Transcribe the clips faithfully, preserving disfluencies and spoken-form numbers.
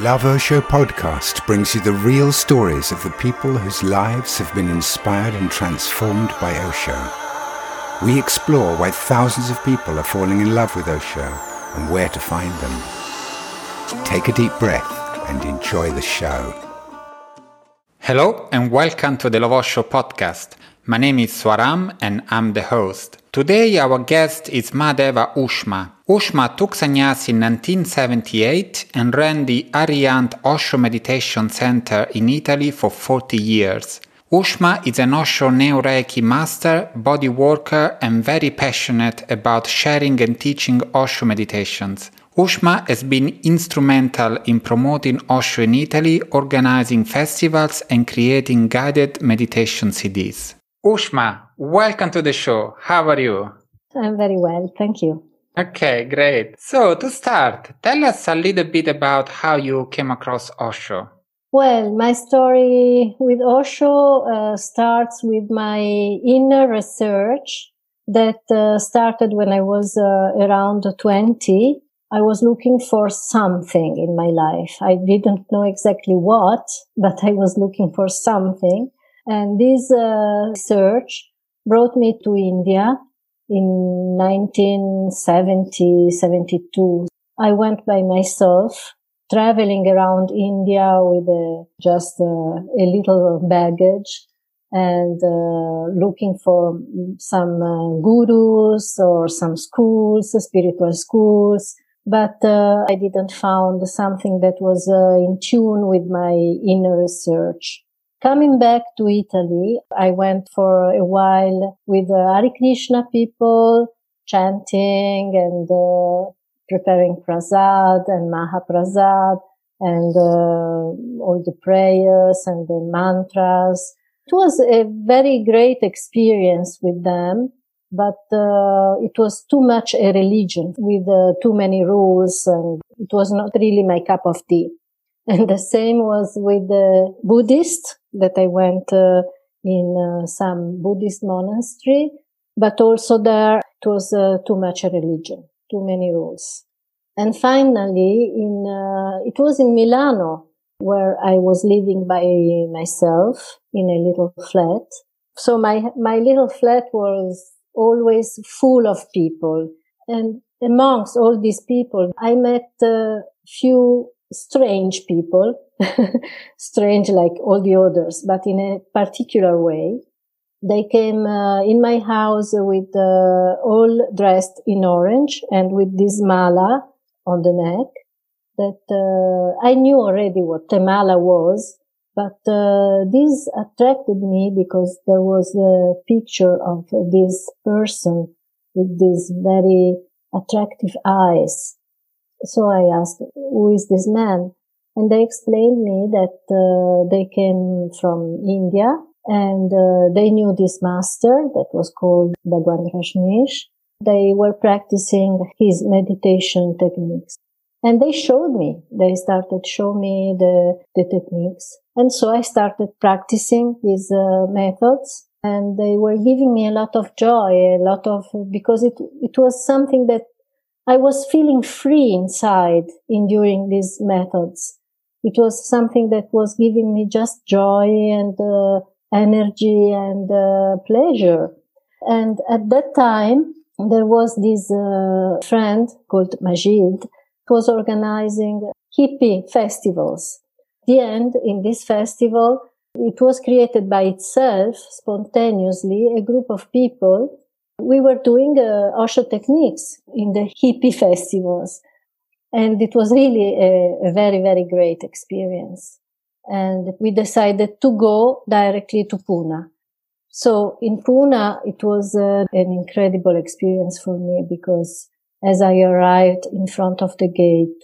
Love Osho podcast brings you the real stories of the people whose lives have been inspired and transformed by Osho. We explore why thousands of people are falling in love with Osho and where to find them. Take a deep breath and enjoy the show. Hello and welcome to the Love Osho podcast. My name is Swaram and I'm the host. Today our guest is Mahadeva Ushma. Ushma took sannyas in nineteen seventy-eight and ran the Arihant Osho Meditation Center in Italy for forty years. Ushma is an Osho Neo-Reiki master, body worker and very passionate about sharing and teaching Osho meditations. Ushma has been instrumental in promoting Osho in Italy, organizing festivals and creating guided meditation C Ds. Ushma, welcome to the show. How are you? I'm very well, thank you. Okay, great. So to start, tell us a little bit about how you came across Osho. Well, my story with Osho uh, starts with my inner research that uh, started when I was uh, around twenty. I was looking for something in my life. I didn't know exactly what, but I was looking for something. And this uh, search brought me to India in nineteen seventy, seventy-two. I went by myself, traveling around India with uh, just uh, a little baggage and uh, looking for some uh, gurus or some schools, spiritual schools. But uh, I didn't find something that was uh, in tune with my inner research. Coming back to Italy, I went for a while with uh, Hare Krishna people, chanting and uh, preparing prasad and Mahaprasad and uh, all the prayers and the mantras. It was a very great experience with them, but uh, it was too much a religion with uh, too many rules, and it was not really my cup of tea. And the same was with the Buddhists that I went uh, in uh, some Buddhist monastery, but also there it was uh, too much a religion, too many rules. And finally, in uh, it was in Milano where I was living by myself in a little flat. So my my little flat was always full of people, and amongst all these people, I met a few strange people, strange like all the others, but in a particular way. They came uh, in my house with uh, all dressed in orange and with this mala on the neck that uh, I knew already what a mala was, but uh, this attracted me because there was a picture of this person with these very attractive eyes. So I asked, who is this man? And they explained me that uh, they came from India and uh, they knew this master that was called Bhagwan Rajneesh. They were practicing his meditation techniques. And they showed me, they started showing me the, the techniques. And so I started practicing these uh, methods, and they were giving me a lot of joy, a lot of, because it, it was something that I was feeling free inside in during these methods. It was something that was giving me just joy and uh, energy and uh, pleasure. And at that time, there was this uh, friend called Majid who was organizing hippie festivals. At the end, in this festival, it was created by itself, spontaneously, a group of people. We were doing uh, Osho techniques in the hippie festivals. And it was really a, a very, very great experience. And we decided to go directly to Pune. So in Pune, it was uh, an incredible experience for me because as I arrived in front of the gate,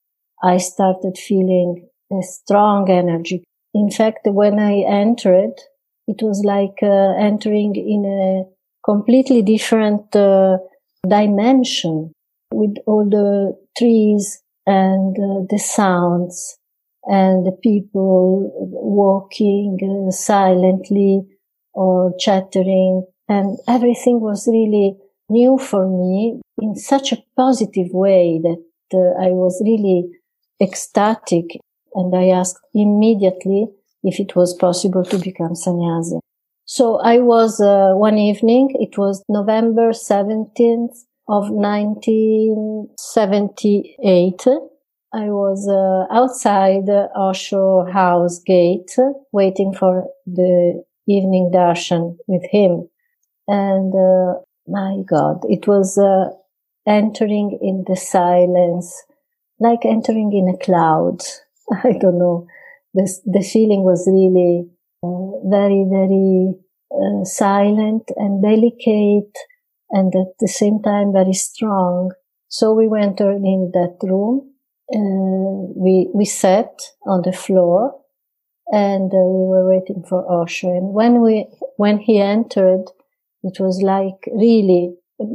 I started feeling a strong energy. In fact, when I entered, it was like uh, entering in a completely different uh, dimension with all the trees and uh, the sounds and the people walking uh, silently or chattering, and everything was really new for me in such a positive way that uh, I was really ecstatic. and I asked immediately if it was possible to become sannyasi. So I was, uh, one evening, it was November seventeenth of nineteen seventy-eight. I was uh, outside Osho house gate waiting for the evening darshan with him. And uh, my God, it was uh, entering in the silence, like entering in a cloud. I don't know. The, the feeling was really uh, very, very uh, silent and delicate, and at the same time very strong. So we went in that room. Uh, we we sat on the floor, and uh, we were waiting for Osho. And when we when he entered, it was like really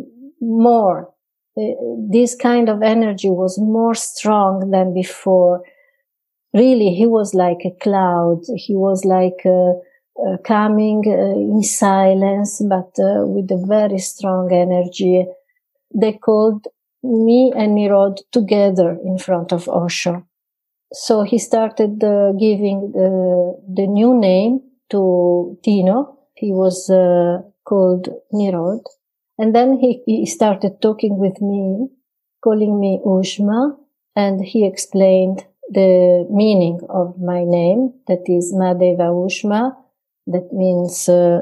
more. Uh, this kind of energy was more strong than before. Really, he was like a cloud. He was like uh, uh, coming uh, in silence, but uh, with a very strong energy. They called me and Nirod together in front of Osho. So he started uh, giving the, the new name to Tino. He was uh, called Nirod. And then he, he started talking with me, calling me Ushma, and he explained the meaning of my name, that is Madeva Ushma, that means uh,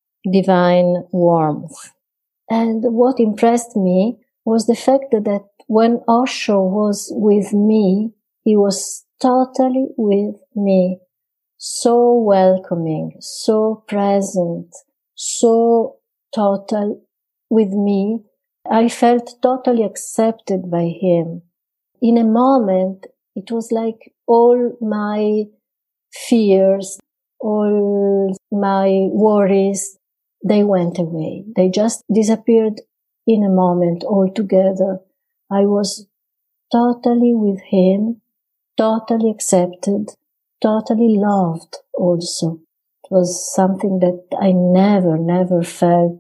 divine warmth. And what impressed me was the fact that when Osho was with me, he was totally with me, so welcoming, so present, so total with me. I felt totally accepted by him. In a moment, it was like all my fears, all my worries, they went away. They just disappeared in a moment altogether. I was totally with him, totally accepted, totally loved also. It was something that I never, never felt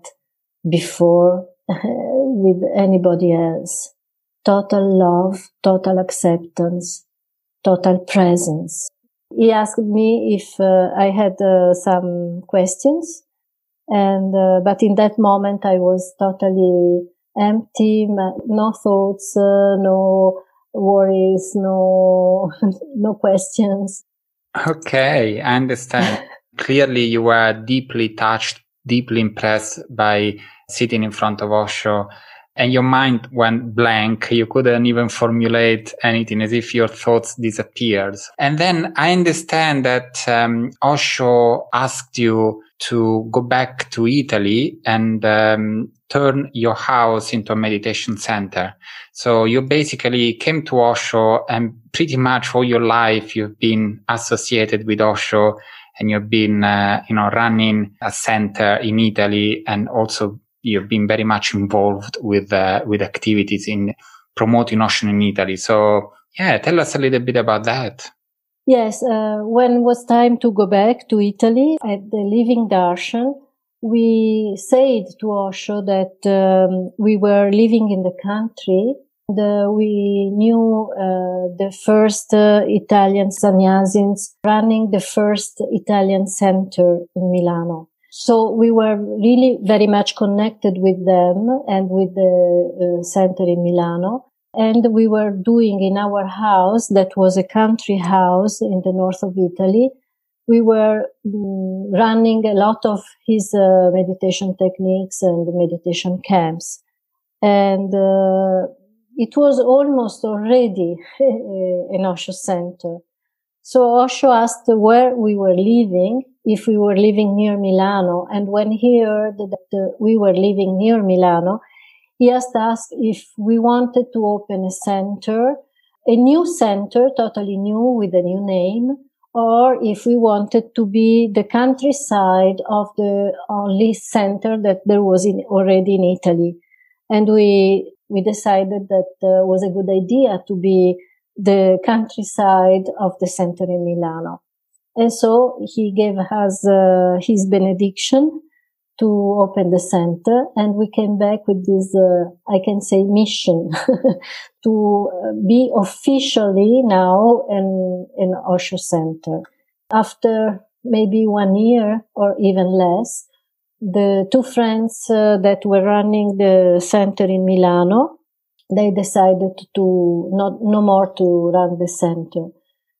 before with anybody else. Total love, total acceptance, total presence. He asked me if uh, I had uh, some questions. And, uh, but in that moment I was totally empty, no thoughts, uh, no worries, no, no questions. Okay, I understand. Clearly you were deeply touched, deeply impressed by sitting in front of Osho, and your mind went blank. You couldn't even formulate anything, as if your thoughts disappeared. And then I understand that um, Osho asked you to go back to Italy and um, turn your house into a meditation center. So you basically came to Osho, and pretty much all your life you've been associated with Osho, and you've been, uh, you know, running a center in Italy, and also you've been very much involved with uh, with activities in promoting Osho in Italy. So, yeah, tell us a little bit about that. Yes, uh, when it was time to go back to Italy at the Living Darshan, we said to Osho that um, we were living in the country. And, uh, we knew uh, the first uh, Italian sannyasis running the first Italian center in Milano. So we were really very much connected with them and with the uh, center in Milano. And we were doing in our house, that was a country house in the north of Italy, we were um, running a lot of his uh, meditation techniques and meditation camps. And uh, it was almost already an Osho center. So Osho asked where we were living, if we were living near Milano. And when he heard that we were living near Milano, he asked us if we wanted to open a center, a new center, totally new with a new name, or if we wanted to be the countryside of the only center that there was in, already in Italy. And we, we decided that uh, was a good idea to be the countryside of the center in Milano. And so he gave us uh, his benediction to open the center, and we came back with this, uh, I can say, mission to be officially now an, an Osho center. After maybe one year or even less, the two friends uh, that were running the center in Milano, they decided to not no more to run the center.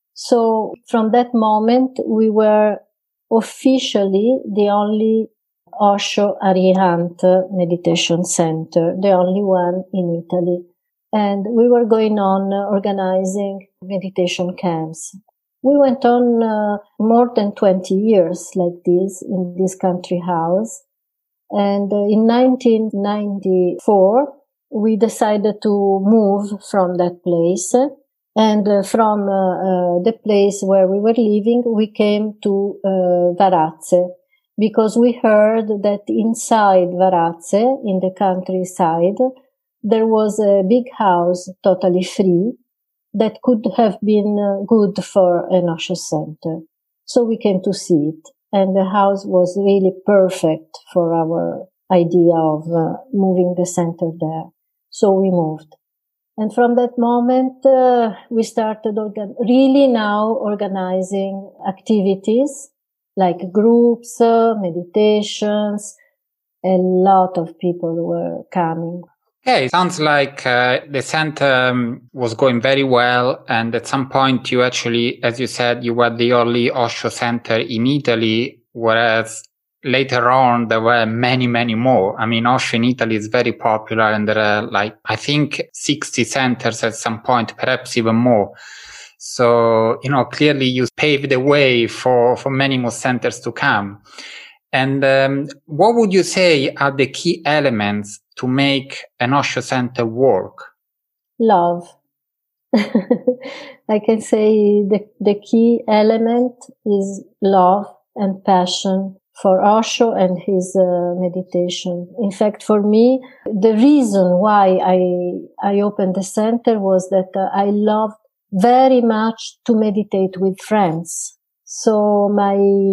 So from that moment, we were officially the only Osho Arihant meditation center, the only one in Italy. And we were going on uh, organizing meditation camps. We went on uh, more than twenty years like this in this country house. And uh, in nineteen ninety-four, we decided to move from that place. And uh, from uh, uh, the place where we were living, we came to uh, Varazze, because we heard that inside Varazze, in the countryside, there was a big house, totally free, that could have been uh, good for an Osho center. So we came to see it, and the house was really perfect for our idea of uh, moving the center there. So we moved. And from that moment, uh, we started organ- really now organizing activities like groups, uh, meditations. A lot of people were coming. Okay, it sounds like uh, the center um, was going very well. And at some point, you actually, as you said, you were the only Osho center in Italy, whereas later on, there were many, many more. I mean, Osho in Italy is very popular, and there are like, I think, sixty centers at some point, perhaps even more. So, you know, clearly you paved the way for, for many more centers to come. And um, what would you say are the key elements to make an Osho center work? Love. I can say the, the key element is love and passion for Osho and his uh, meditation. In fact, for me, the reason why I, I opened the center was that uh, I loved very much to meditate with friends. So my,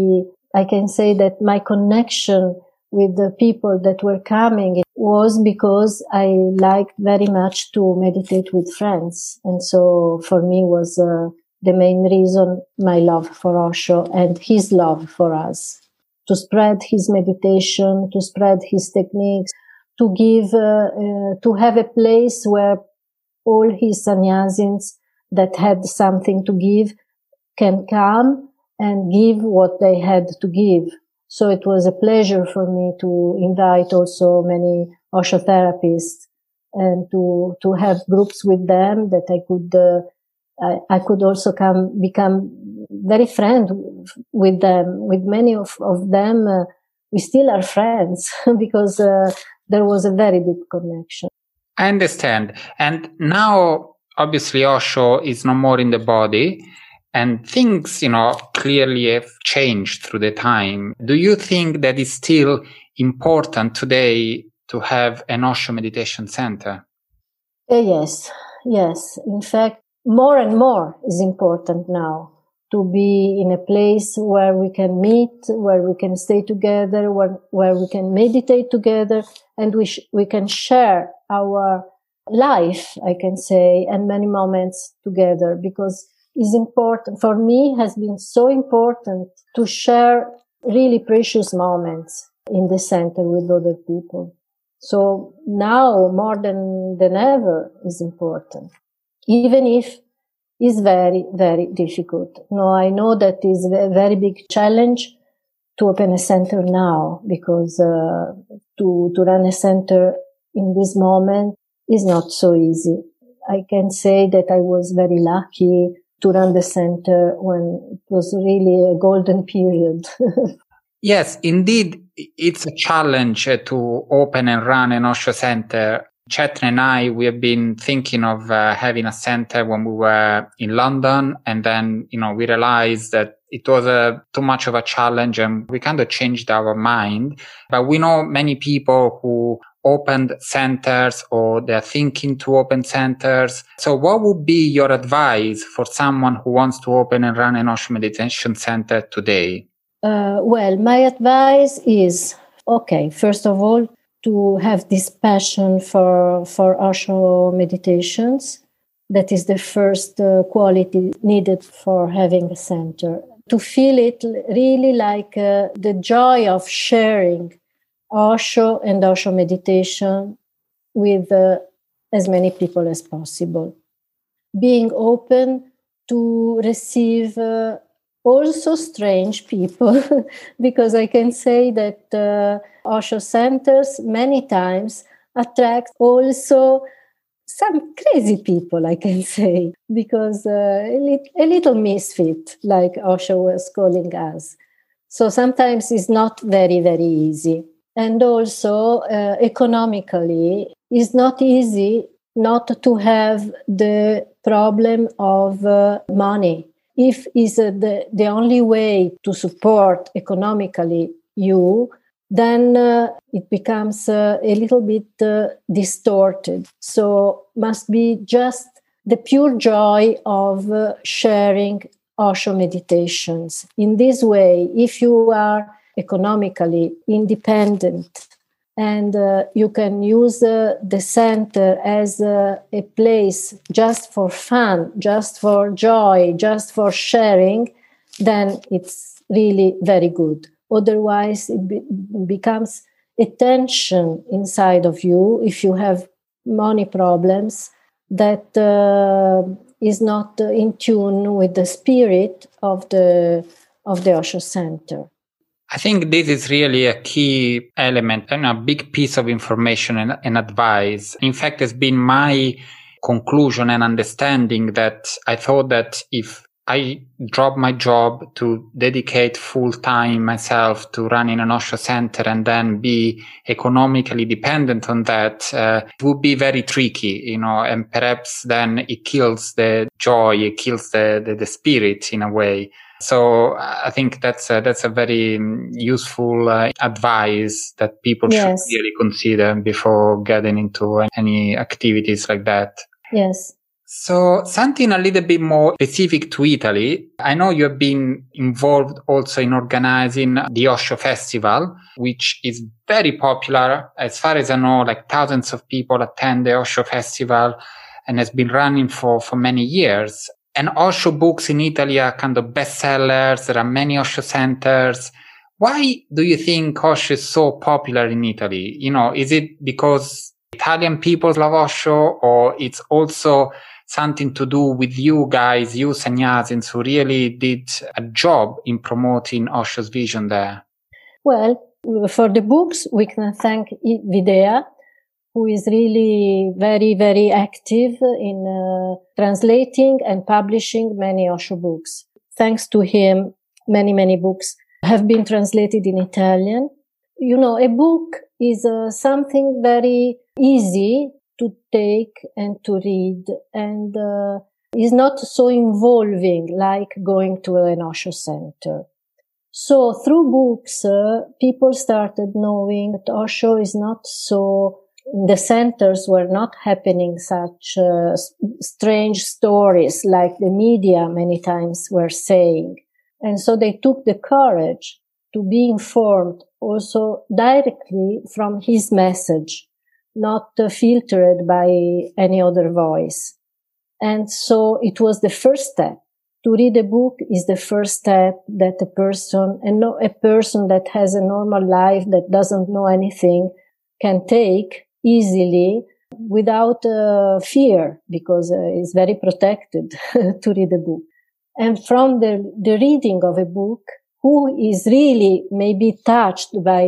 I can say that my connection with the people that were coming was because I liked very much to meditate with friends. And so for me was uh, the main reason, my love for Osho and his love for us. To spread his meditation, to spread his techniques, to give, uh, uh, to have a place where all his sannyasins that had something to give can come and give what they had to give. So it was a pleasure for me to invite also many Osho therapists and to, to have groups with them that I could, uh, I, I could also come, become very friend with them. With many of, of them, uh, we still are friends because, uh, there was a very deep connection. I understand. And now, obviously, Osho is no more in the body, and things, you know, clearly have changed through the time. Do you think that it's still important today to have an Osho meditation center? Uh, yes, yes. In fact, more and more is important now to be in a place where we can meet, where we can stay together, where, where we can meditate together, and we sh- we can share our life, I can say, and many moments together, because it's important, for me, has been so important to share really precious moments in the center with other people. So now, more than, than ever, is important, even if it's very, very difficult. No, I know that it's a very big challenge to open a center now, because uh, to, to run a center in this moment is not so easy. I can say that I was very lucky to run the center when it was really a golden period. Yes, indeed, it's a challenge to open and run an Osho center. Chetna and I, we have been thinking of uh, having a center when we were in London, and then, you know, we realized that it was uh, too much of a challenge, and we kind of changed our mind. But we know many people who opened centers, or they're thinking to open centers. So what would be your advice for someone who wants to open and run an Osho meditation center today? Uh, well, my advice is okay, first of all, to have this passion for, for Osho meditations. That is the first uh, quality needed for having a center. To feel it really like uh, the joy of sharing Osho and Osho meditation with uh, as many people as possible. Being open to receive uh, also strange people, because I can say that uh, Osho centers many times attract also some crazy people, I can say, because uh, a, lit- a little misfit, like Osho was calling us. So sometimes it's not very, very easy. And also, uh, economically, it's not easy not to have the problem of uh, money. If is uh, the, the only way to support economically you, then uh, it becomes uh, a little bit uh, distorted. So must be just the pure joy of uh, sharing Osho meditations. In this way, if you are economically independent and uh, you can use uh, the center as uh, a place just for fun, just for joy, just for sharing, then it's really very good. Otherwise, it be- becomes a tension inside of you if you have money problems that uh, is not uh, in tune with the spirit of the of the Osho Center. I think this is really a key element and a big piece of information and, and advice. In fact, it's been my conclusion and understanding that I thought that if I drop my job to dedicate full time myself to running an Osho center and then be economically dependent on that, uh, it would be very tricky, you know, and perhaps then it kills the joy, it kills the, the, the spirit in a way. So I think that's a, that's a very useful uh, advice that people Yes. should really consider before getting into any activities like that. Yes. So something a little bit more specific to Italy. I know you have been involved also in organizing the Osho Festival, which is very popular. As far as I know, like thousands of people attend the Osho Festival and has been running for, for many years. And Osho books in Italy are kind of bestsellers. There are many Osho centers. Why do you think Osho is so popular in Italy? You know, is it because Italian people love Osho, or it's also something to do with you guys, you sannyasins, who really did a job in promoting Osho's vision there? Well, for the books, we can thank Vidya, who is really very, very active in uh, translating and publishing many Osho books. Thanks to him, many, many books have been translated in Italian. You know, a book is uh, something very easy to take and to read, and uh, is not so involving like going to an Osho center. So through books, uh, people started knowing that Osho is not so, the centers were not happening such uh, strange stories like the media many times were saying. And so they took the courage to be informed also directly from his message, not uh, filtered by any other voice. And so it was the first step. To read a book is the first step that a person, and no, a person that has a normal life, that doesn't know anything, can take easily without uh, fear, because uh, it's very protected to read a book. And from the, the reading of a book, who is really maybe touched by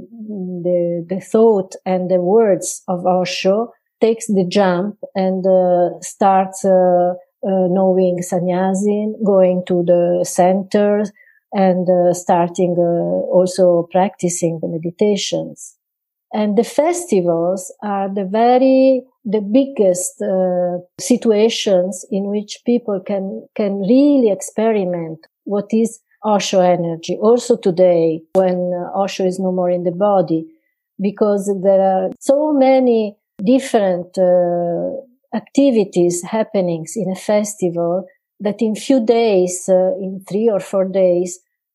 the, the thought and the words of Osho, takes the jump and uh, starts uh, uh, knowing sannyasin, going to the centers, and uh, starting uh, also practicing the meditations. And the festivals are the very, the biggest uh, situations in which people can, can really experiment what is Osho energy. Also today, when uh, Osho is no more in the body, because there are so many different uh, activities, happenings in a festival, that in few days, uh, in three or four days,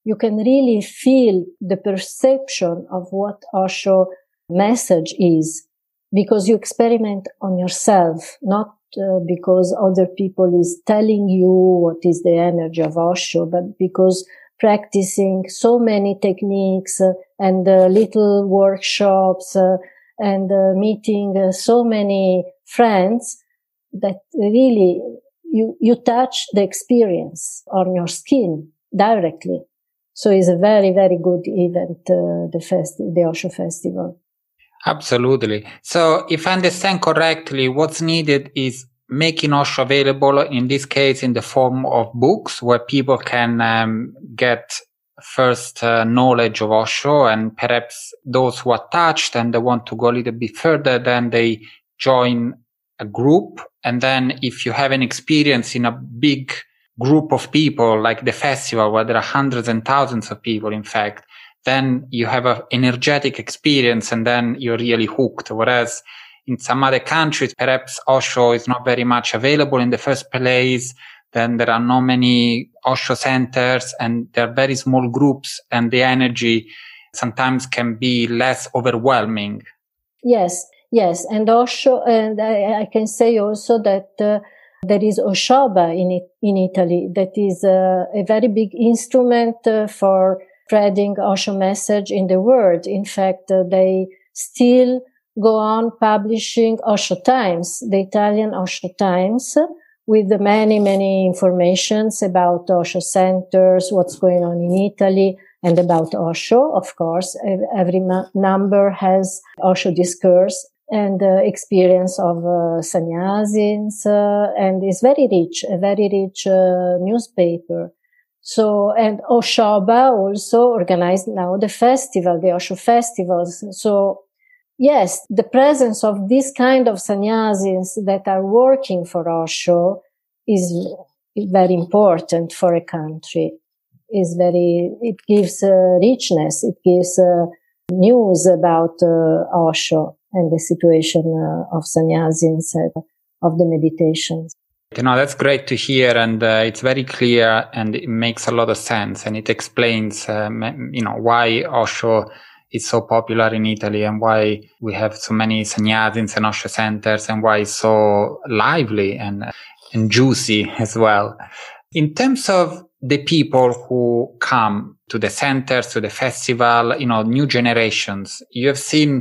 you can really feel the perception of what Osho message is, because you experiment on yourself, not uh, because other people is telling you what is the energy of Osho, but because practicing so many techniques uh, and uh, little workshops uh, and uh, meeting uh, so many friends that really you, you touch the experience on your skin directly. So it's a very, very good event, uh, the fest, the Osho Festival. Absolutely. So if I understand correctly, what's needed is making Osho available, in this case, in the form of books where people can um, get first uh, knowledge of Osho, and perhaps those who are touched and they want to go a little bit further, then they join a group. And then if you have an experience in a big group of people like the festival where there are hundreds and thousands of people, in fact, then you have an energetic experience and then you're really hooked. Whereas in some other countries, perhaps Osho is not very much available in the first place. Then there are not many Osho centers and there are very small groups, and the energy sometimes can be less overwhelming. Yes, yes. And Osho, and I, I can say also that uh, there is Oshoba in it, in Italy. That is uh, a very big instrument uh, for spreading Osho message in the world. In fact, uh, they still go on publishing Osho Times, the Italian Osho Times, with the many, many informations about Osho centers, what's going on in Italy, and about Osho, of course. Every ma- number has Osho discourse and uh, experience of uh, sannyasin, uh, and it's very rich, a very rich uh, newspaper. So, and Oshoba also organized now the festival, the Osho festivals. So, yes, the presence of this kind of sannyasins that are working for Osho is very important for a country. Is very, it gives uh, richness, it gives uh, news about uh, Osho and the situation uh, of sannyasins, uh, of the meditations. You know, that's great to hear, and uh, it's very clear, and it makes a lot of sense, and it explains, um, you know, why Osho is so popular in Italy and why we have so many sannyasins and Osho centers and why it's so lively and, and juicy as well. In terms of the people who come to the centers, to the festival, you know, new generations, you have seen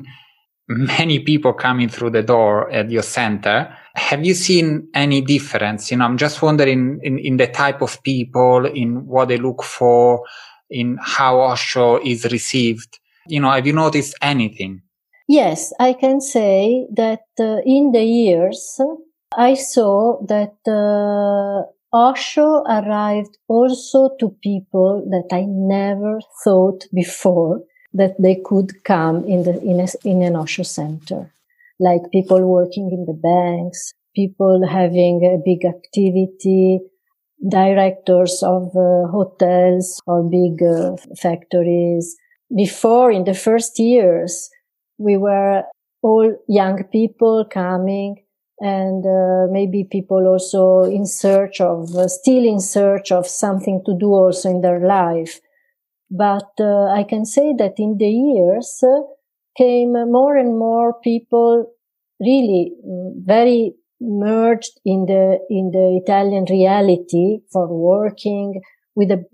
many people coming through the door at your center. Have you seen any difference? You know, I'm just wondering in, in the type of people, in what they look for, in how Osho is received. You know, have you noticed anything? Yes, I can say that uh, in the years, I saw that uh, Osho arrived also to people that I never thought before that they could come in the in, a, in an Osho center, like people working in the banks, people having a big activity, directors of uh, hotels or big uh, factories. Before, in the first years, we were all young people coming, and uh, maybe people also in search of, uh, still in search of something to do also in their life. But uh, I can say that in the years uh, came more and more people really very merged in the in the Italian reality for working with a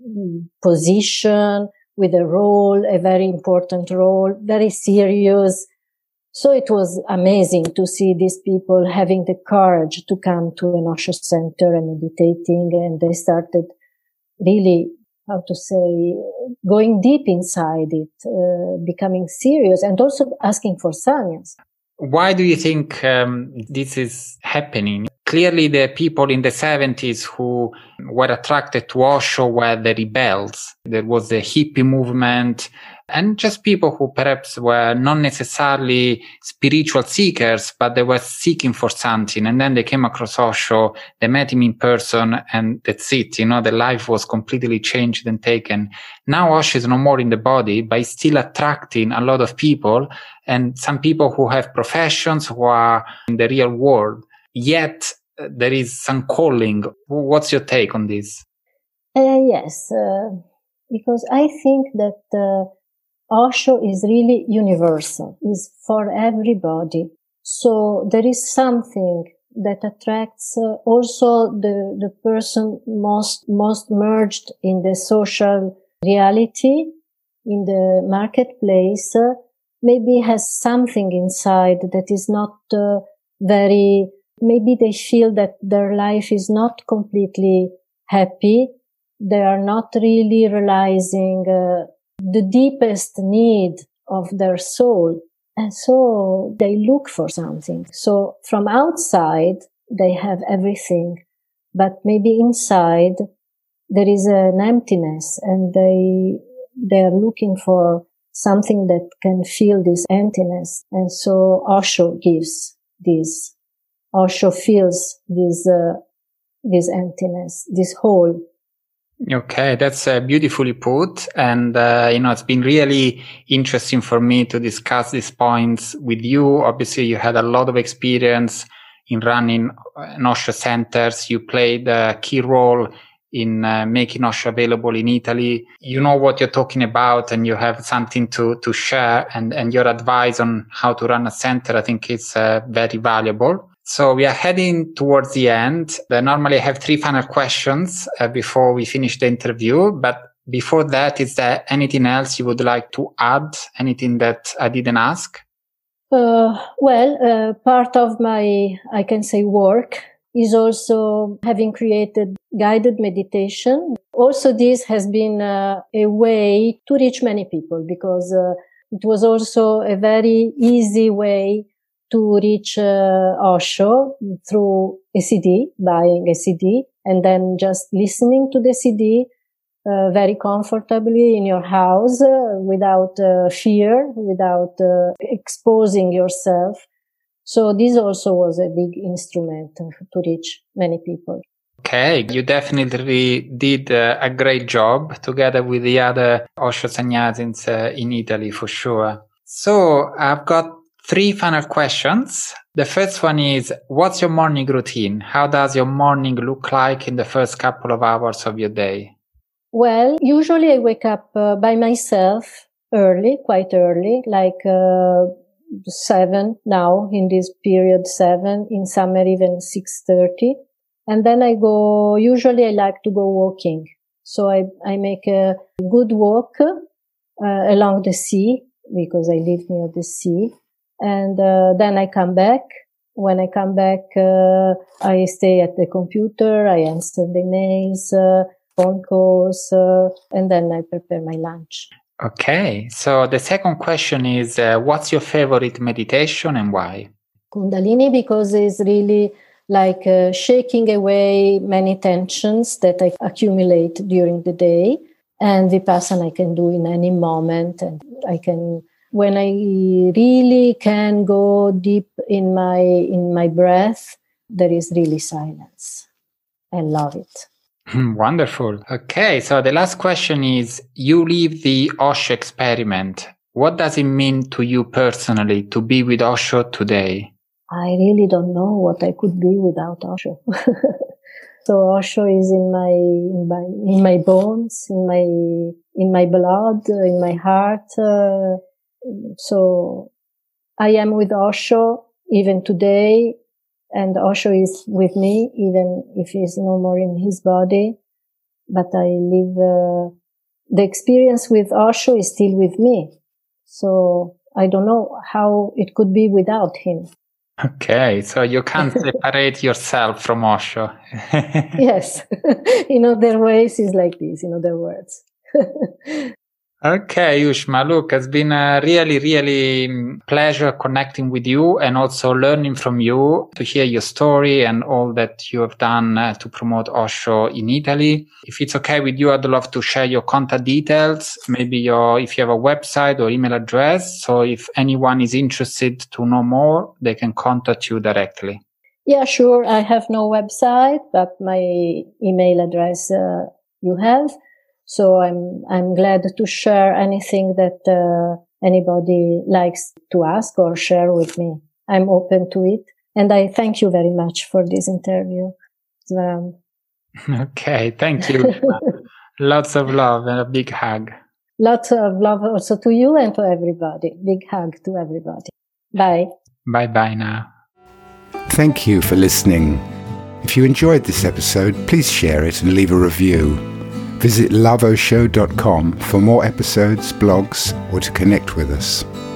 position, with a role, a very important role, very serious. So it was amazing to see these people having the courage to come to an Osho center and meditating, and they started really, how to say, going deep inside it, uh, becoming serious, and also asking for sannyas. Why do you think um, this is happening? Clearly, the people in the seventies who were attracted to Osho were the rebels. There was the hippie movement, and just people who perhaps were not necessarily spiritual seekers, but they were seeking for something. And then they came across Osho, they met him in person, and that's it. You know, the life was completely changed and taken. Now Osho is no more in the body, but he's still attracting a lot of people, and some people who have professions, who are in the real world. Yet uh, there is some calling. What's your take on this? Uh, yes. Uh, because I think that uh, Osho is really universal, is for everybody. So there is something that attracts uh, also the, the person most, most merged in the social reality, in the marketplace, uh, maybe has something inside that is not uh, very, maybe they feel that their life is not completely happy. They are not really realizing uh, the deepest need of their soul. And so they look for something. So from outside, they have everything, but maybe inside there is an emptiness, and they, they are looking for something that can fill this emptiness. And so Osho gives this. Osho fills this, uh, this emptiness, this hole. Okay, that's uh, beautifully put. And, uh, you know, it's been really interesting for me to discuss these points with you. Obviously, you had a lot of experience in running Osho centers. You played a key role in uh, making Osho available in Italy. You know what you're talking about, and you have something to, to share, and, and your advice on how to run a center, I think it's uh, very valuable. So we are heading towards the end. I normally have three final questions uh, before we finish the interview. But before that, is there anything else you would like to add? Anything that I didn't ask? Uh, well, uh, part of my, I can say, work is also having created guided meditation. Also, this has been uh, a way to reach many people, because uh, it was also a very easy way to reach uh, Osho through a C D, buying a C D, and then just listening to the C D uh, very comfortably in your house uh, without uh, fear, without uh, exposing yourself. So this also was a big instrument to reach many people. Okay, you definitely did uh, a great job together with the other Osho Sannyasins uh, in Italy, for sure. So I've got three final questions. The first one is, what's your morning routine? How does your morning look like in the first couple of hours of your day? Well, usually I wake up uh, by myself early, quite early, like uh, seven now, in this period seven, in summer even six thirty. And then I go, usually I like to go walking. So I, I make a good walk uh, along the sea, because I live near the sea. And uh, then I come back. When I come back, uh, I stay at the computer, I answer the emails, uh, phone calls, uh, and then I prepare my lunch. Okay, so the second question is, uh, what's your favorite meditation and why? Kundalini, because it's really like uh, shaking away many tensions that I accumulate during the day. And Vipassana I can do in any moment, and I can... When I really can go deep in my in my breath, there is really silence. I love it. Wonderful. Okay, so the last question is, you live the Osho experiment. What does it mean to you personally to be with Osho today? I really don't know what I could be without Osho. So Osho is in my, in my in my bones, in my in my blood, in my heart. Uh, So I am with Osho even today, and Osho is with me even if he's no more in his body. But I live, uh, the experience with Osho is still with me. So I don't know how it could be without him. Okay, so you can't separate yourself from Osho. Yes. In other ways, it's like this, in other words. Okay, Ushma, look, it's been a really, really pleasure connecting with you and also learning from you, to hear your story and all that you have done uh, to promote Osho in Italy. If it's okay with you, I'd love to share your contact details, maybe your, if you have a website or email address. So if anyone is interested to know more, they can contact you directly. Yeah, sure. I have no website, but my email address uh, you have. So I'm I'm glad to share anything that uh, anybody likes to ask or share with me. I'm open to it. And I thank you very much for this interview. Um, Okay, thank you. Lots of love and a big hug. Lots of love also to you and to everybody. Big hug to everybody. Bye. Bye-bye now. Thank you for listening. If you enjoyed this episode, please share it and leave a review. Visit love osho dot com for more episodes, blogs, or to connect with us.